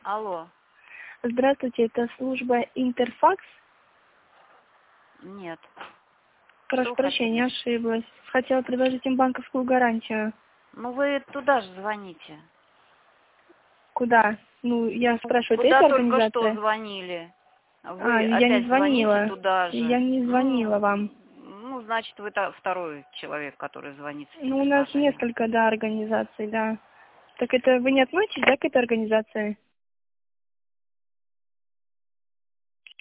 Алло. Здравствуйте, это служба Интерфакс? Нет. Прошу прощения, ошиблась. Хотела предложить им банковскую гарантию. Ну вы туда же звоните. Куда? Ну, я спрашиваю, это Куда эта только что организация? звонили. Вы Я не опять звоните звонила. туда Я же. не звонила вам. Ну, значит, вы второй человек, который звонит с этим Ну, у нас предложением. несколько, да, организаций, да. Так это вы не относитесь, да, к этой организации?